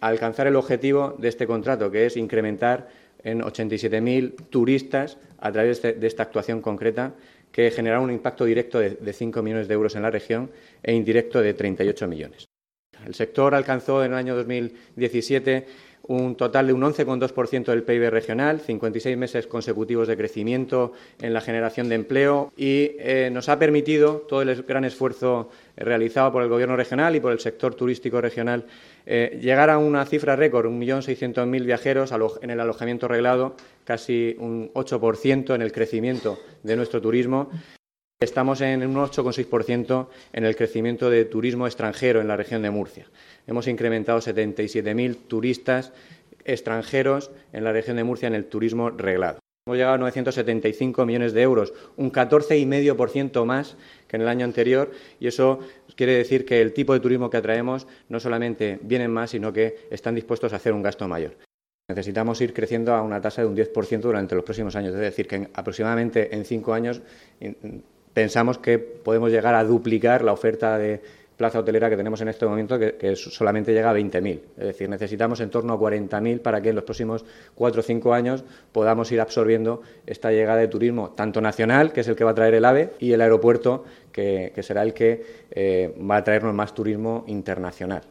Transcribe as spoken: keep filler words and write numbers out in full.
alcanzar el objetivo de este contrato, que es incrementar en ochenta y siete mil turistas a través de, de esta actuación concreta, que generará un impacto directo de, de cinco millones de euros en la región e indirecto de treinta y ocho millones. El sector alcanzó en el año dos mil diecisiete un total de un once coma dos por ciento del P I B regional, cincuenta y seis meses consecutivos de crecimiento en la generación de empleo y eh, nos ha permitido todo el gran esfuerzo realizado por el Gobierno regional y por el sector turístico regional eh, llegar a una cifra récord, un millón seiscientos mil viajeros en el alojamiento reglado, casi un ocho por ciento en el crecimiento de nuestro turismo. Estamos en un ocho coma seis por ciento en el crecimiento de turismo extranjero en la región de Murcia. Hemos incrementado setenta y siete mil turistas extranjeros en la región de Murcia en el turismo reglado. Hemos llegado a novecientos setenta y cinco millones de euros, un catorce coma cinco por ciento más que en el año anterior, y eso quiere decir que el tipo de turismo que atraemos no solamente vienen más, sino que están dispuestos a hacer un gasto mayor. Necesitamos ir creciendo a una tasa de un diez por ciento durante los próximos años, es decir, que en, aproximadamente en cinco años pensamos que podemos llegar a duplicar la oferta de plaza hotelera que tenemos en este momento, que, que solamente llega a veinte mil. Es decir, necesitamos en torno a cuarenta mil para que en los próximos cuatro o cinco años podamos ir absorbiendo esta llegada de turismo, tanto nacional, que es el que va a traer el AVE, y el aeropuerto, que, que será el que eh, va a traernos más turismo internacional.